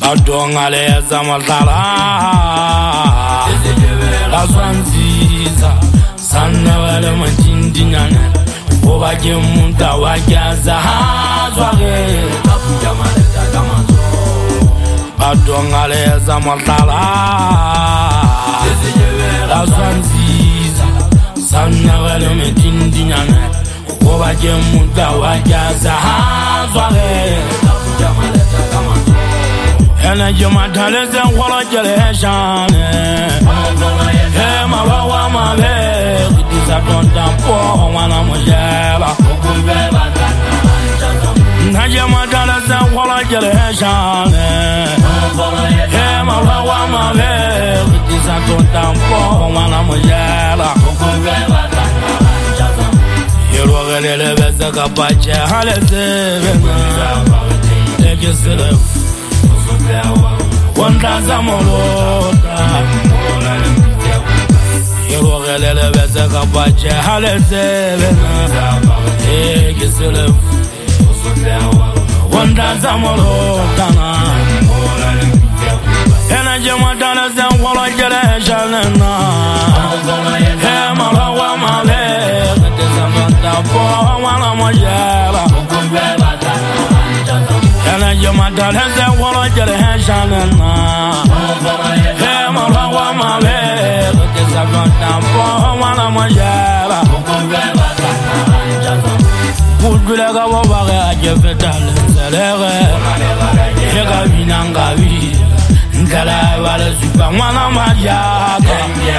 Badongaleza malala La Swanziza Sana wale majindinyane Obaje munta wajaza Hazwage Badongaleza malala La Swanziza Sana wale majindinyane Obaje munta wajaza Hazwage Ena jama taleze wala jale shane He mawawa mabe Kutisa tonta po wana mojela Na jama taleze wala jale shane He mawawa mabe Kutisa tonta po wana mojela Yelo gelele beze kapache haleze bena Eke sele Wandaza molota Yero gelele beze kapache haleze bena Gisele Wandaza molota Ena jema taleze wala jele shalena He malawa male Kateza manta po wana mojela Ena jema taleze wala jele shalena He malawa male Kateza manta po wana mojela Kudule ka wabage ajefe talenzelere Yega binanga vi Ndala wale supa wana majaka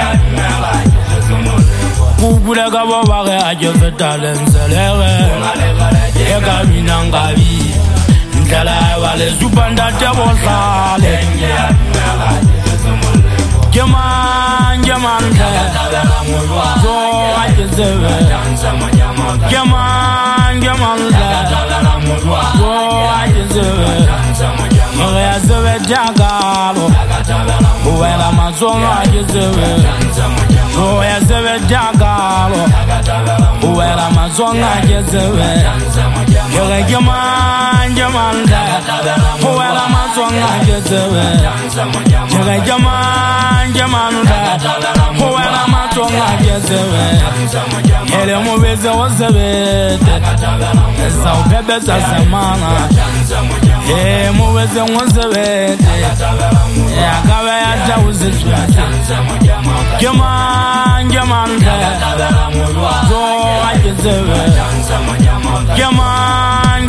Kudule ka wabage ajefe talenzelere Yega binanga vi Ndala wale supa ndate bosale Jaman So ajezeve Jaman So ajezeve Mwe zeve jagalo Uwela mazonga ajezeve So zeve jagalo Uwela mazonga ajezeve Kere jaman Uwela mazonga ajezeve Kere jaman Uwela mazonga ajezeve Ele mubeze wazebete Esa upebe sa semana Mubeze wazebete Akawe ya jawuze chwete Jaman So ajezeve Jaman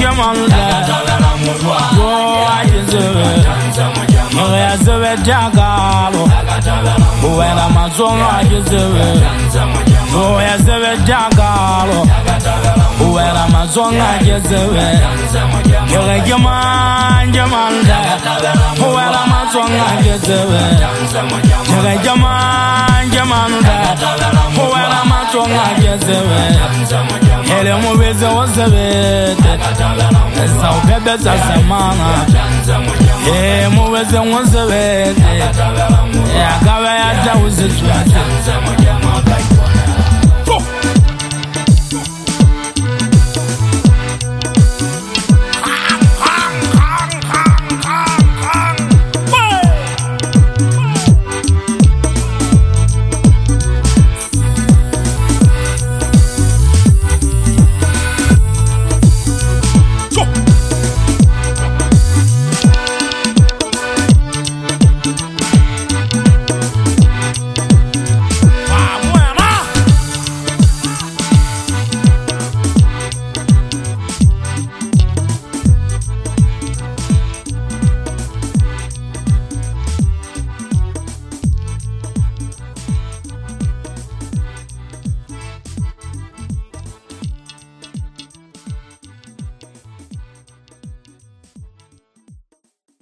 So ajezeve Mwe zeve jagalo Uwela mazonga ajezeve So zeve jagalo Uwela mazonga ajezeve Kere jaman Uwela mazonga ajezeve Kere jaman Uwela mazonga ajezeve Ele mubeze wazebete Esa upebe sa semana Mubeze wazebete Akawe ya jawuze chwete